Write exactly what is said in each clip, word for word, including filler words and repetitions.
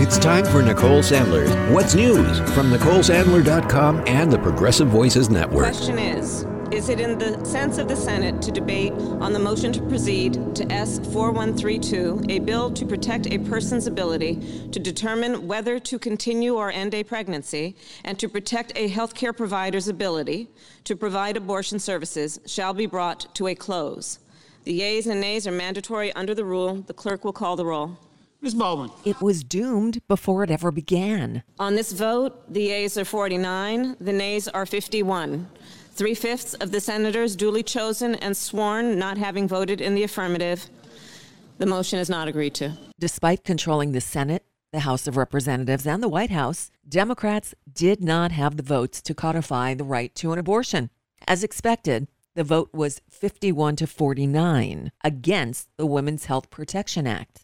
It's time for Nicole Sandler's What's News from Nicole Sandler dot com and the Progressive Voices Network. The question is, is it in the sense of the Senate to debate on the motion to proceed to S four one three two, a bill to protect a person's ability to determine whether to continue or end a pregnancy and to protect a healthcare provider's ability to provide abortion services, shall be brought to a close? The yeas and nays are mandatory under the rule. The clerk will call the roll. Miz Baldwin. It was doomed before it ever began. On this vote, the yeas are forty-nine, the nays are fifty-one. Three-fifths of the senators duly chosen and sworn not having voted in the affirmative. The motion is not agreed to. Despite controlling the Senate, the House of Representatives, and the White House, Democrats did not have the votes to codify the right to an abortion. As expected, the vote was fifty-one to forty-nine against the Women's Health Protection Act.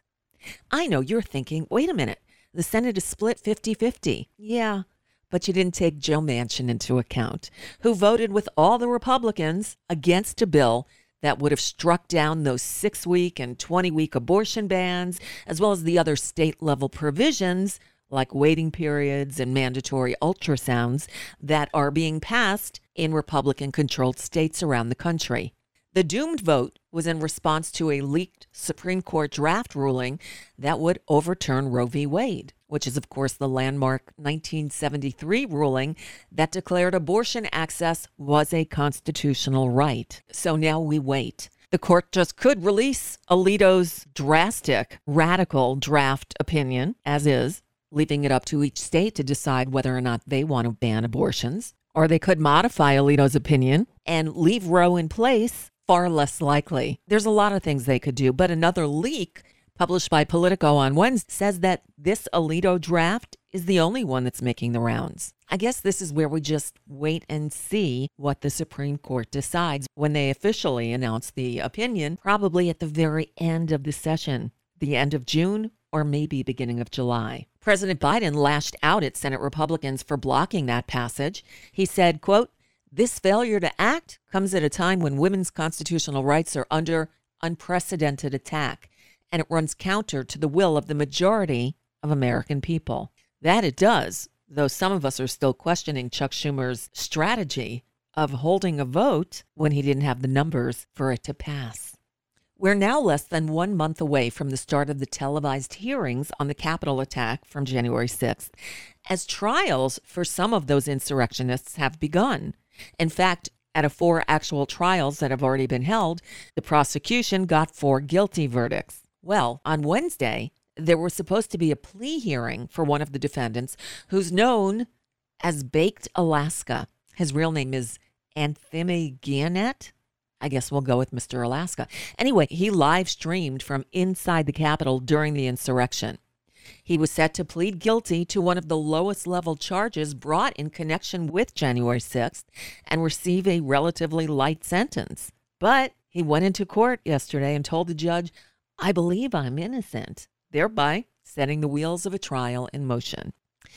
I know you're thinking, wait a minute, the Senate is split fifty-fifty. Yeah, but you didn't take Joe Manchin into account, who voted with all the Republicans against a bill that would have struck down those six-week and twenty-week abortion bans, as well as the other state-level provisions like waiting periods and mandatory ultrasounds that are being passed in Republican-controlled states around the country. The doomed vote was in response to a leaked Supreme Court draft ruling that would overturn Roe v. Wade, which is, of course, the landmark nineteen seventy-three ruling that declared abortion access was a constitutional right. So now we wait. The court just could release Alito's drastic, radical draft opinion, as is, leaving it up to each state to decide whether or not they want to ban abortions. Or they could modify Alito's opinion and leave Roe in place. Far less likely. There's a lot of things they could do, but another leak published by Politico on Wednesday says that this Alito draft is the only one that's making the rounds. I guess this is where we just wait and see what the Supreme Court decides when they officially announce the opinion, probably at the very end of the session, the end of June or maybe beginning of July. President Biden lashed out at Senate Republicans for blocking that passage. He said, quote, "This failure to act comes at a time when women's constitutional rights are under unprecedented attack, and it runs counter to the will of the majority of American people." That it does, though some of us are still questioning Chuck Schumer's strategy of holding a vote when he didn't have the numbers for it to pass. We're now less than one month away from the start of the televised hearings on the Capitol attack from January sixth, as trials for some of those insurrectionists have begun. In fact, out of four actual trials that have already been held, the prosecution got four guilty verdicts. Well, on Wednesday, there was supposed to be a plea hearing for one of the defendants who's known as Baked Alaska. His real name is Anthony Gannett. I guess we'll go with Mister Alaska. Anyway, he live streamed from inside the Capitol during the insurrection. He was set to plead guilty to one of the lowest level charges brought in connection with January sixth and receive a relatively light sentence. But he went into court yesterday and told the judge, "I believe I'm innocent," thereby setting the wheels of a trial in motion.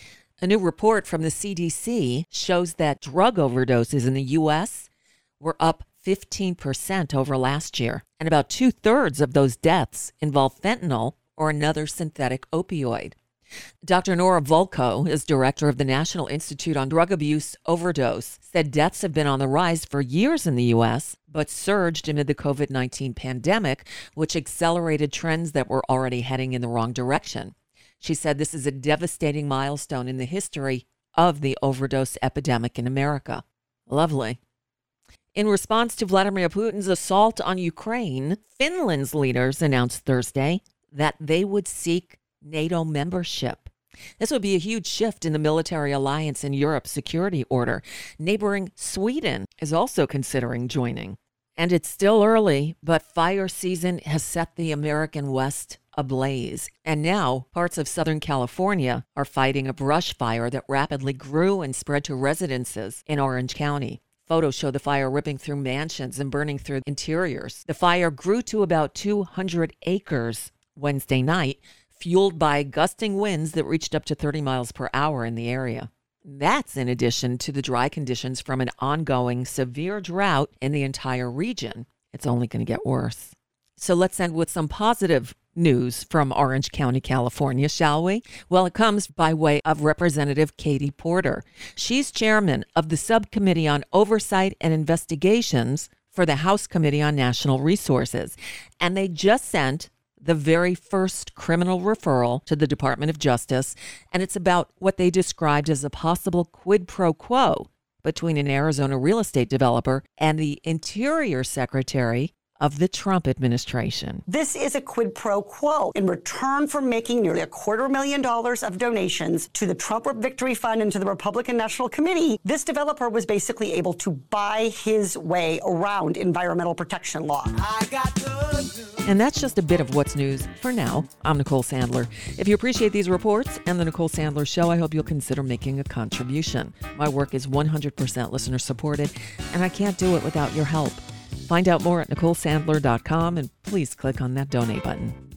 A new report from the C D C shows that drug overdoses in the U S were up fifteen percent over last year, and about two-thirds of those deaths involve fentanyl or another synthetic opioid. Doctor Nora Volkow is director of the National Institute on Drug Abuse Overdose, said deaths have been on the rise for years in the U S, but surged amid the covid nineteen pandemic, which accelerated trends that were already heading in the wrong direction. She said this is a devastating milestone in the history of the overdose epidemic in America. Lovely. In response to Vladimir Putin's assault on Ukraine, Finland's leaders announced Thursday that they would seek NATO membership. This would be a huge shift in the military alliance and Europe's security order. Neighboring Sweden is also considering joining. And it's still early, but fire season has set the American West ablaze. And now parts of Southern California are fighting a brush fire that rapidly grew and spread to residences in Orange County. Photos show the fire ripping through mansions and burning through interiors. The fire grew to about two hundred acres Wednesday night, fueled by gusting winds that reached up to thirty miles per hour in the area. That's in addition to the dry conditions from an ongoing severe drought in the entire region. It's only going to get worse. So let's end with some positive news from Orange County, California, shall we? Well, it comes by way of Representative Katie Porter. She's chairman of the Subcommittee on Oversight and Investigations for the House Committee on National Resources. And they just sent the very first criminal referral to the Department of Justice, and it's about what they described as a possible quid pro quo between an Arizona real estate developer and the Interior Secretary of the Trump administration. This is a quid pro quo. In return for making nearly a quarter million dollars of donations to the Trump Victory Fund and to the Republican National Committee, this developer was basically able to buy his way around environmental protection law. I got and that's just a bit of what's news for now. I'm Nicole Sandler. If you appreciate these reports and the Nicole Sandler Show, I hope you'll consider making a contribution. My work is one hundred percent listener supported, and I can't do it without your help. Find out more at Nicole Sandler dot com and please click on that donate button.